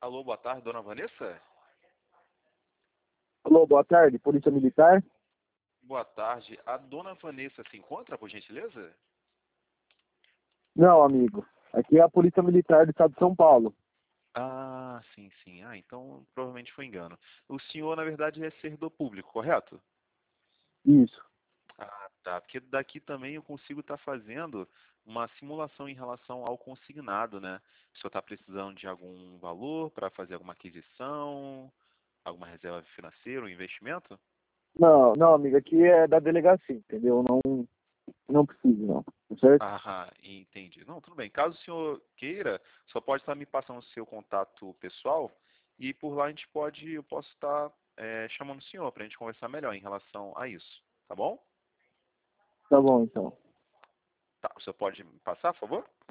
Alô, boa tarde, dona Vanessa? Alô, boa tarde, Polícia Militar? Boa tarde. A dona Vanessa se encontra, por gentileza? Não, amigo. Aqui é a Polícia Militar do Estado de São Paulo. Ah, sim, sim. Ah, então provavelmente foi engano. O senhor, na verdade, é servidor público, correto? Isso. Ah, tá. Porque daqui também eu consigo estar fazendo uma simulação em relação ao consignado, né? O senhor está precisando de algum valor para fazer alguma aquisição, alguma reserva financeira, um investimento? Não, não, amigo, aqui é da delegacia, entendeu? Não preciso, não. Tá certo? Ah, entendi. Não, tudo bem. Caso o senhor queira, só pode estar me passando o seu contato pessoal e por lá eu posso estar chamando o senhor para a gente conversar melhor em relação a isso, tá bom? Tá bom, então. Tá, o senhor pode me passar, por favor?